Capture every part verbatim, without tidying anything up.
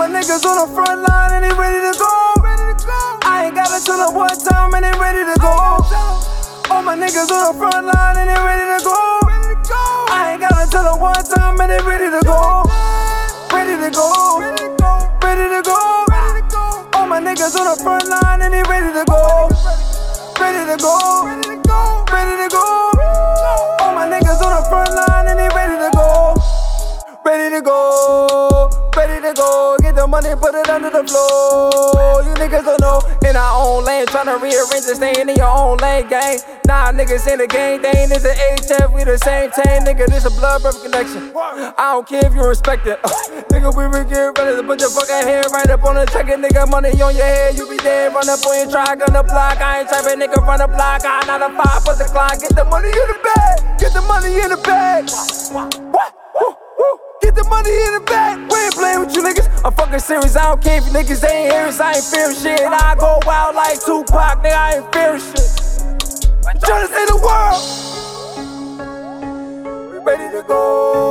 my niggas on the front line and they ready to go. I ain't gotta tell them one time and they ready to go. All my niggas on the front line and they ready to go. I ain't gotta tell them one time and they ready to go. Ready to go. Ready to go. All my niggas on the front line and they ready to go. Ready to go. Ready to go. All my niggas on the front line and they ready to go. Ready to go. Ready to go. Get the money, put it under the floor. You niggas don't know. In our own lane, tryna rearrange it, staying in your own lane, gang. Nah, niggas in the gang, they ain't in the H F, we the same team, nigga. This a blood brother connection. I don't care if you respect it. Uh, nigga, we be get ready to put your fucking hair right up on the check it, nigga. Money on your head, you be dead. Run up on your track on the block. I ain't typing, nigga, run the block. I not a five for the clock. Get the money in the bag. Get the money in the bag. What? Get the money in the bag. We ain't playing with you niggas. I'm fucking serious. I don't care if you niggas ain't hearing. I ain't fearing shit. I go wild like Tupac. Nigga, I ain't fearing shit. I'm trying to save the world. We ready to go.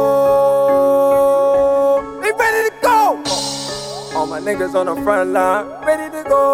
We ready to go. All my niggas on the front line. Ready to go.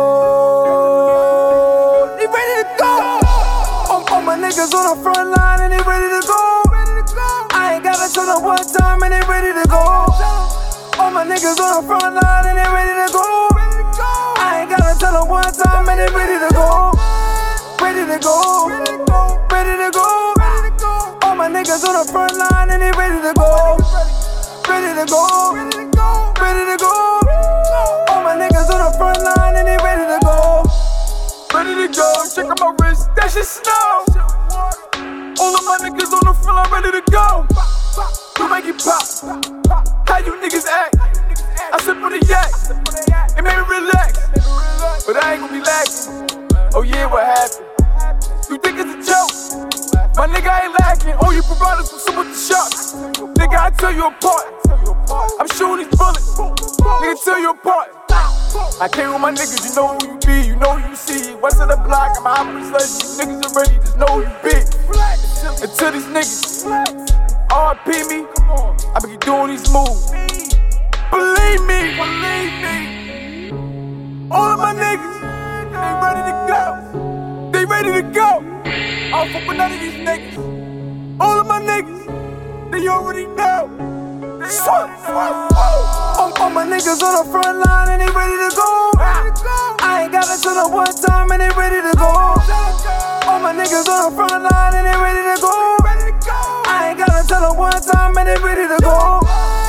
They ready to go. All, all my niggas on the front line and they ready to go. I ain't gotta tell them one time and they ready to go. All my niggas on the front line and they ready to go. I ain't gotta tell them one time and they ready to go. Ready to go. Ready to go. All my niggas on the front line and they ready to go. Ready to go. Ready to go. All my niggas on the front line and they ready to go. Ready to go. Check out my wrist, that shit snow. All of my niggas on the front line ready to go. You make it pop. How you niggas act? I sip on the yak. It made me relax. But I ain't gon' be lagging. Oh yeah, what happened? You think it's a joke? My nigga ain't lacking. Oh, you provide us with so much shots. Nigga, I tell you apart. I'm shooting these bullets. Nigga, tell you apart. I came with my niggas, you know who you be, you know who you see. West of the block, I'm a hot with slush. You niggas already just know who you big. Until these niggas R I P me, I be doing these moves. Believe me, believe me. All of my niggas, they ready to go. They ready to go. I don't fuck with none of these niggas. All of my niggas, they already know. They all, all, all my niggas on the front line and they ready to go. I ain't gotta tell them one time and they ready to go. All my niggas on the front line and they ready to go. I ain't gotta tell them one time and they ready to go.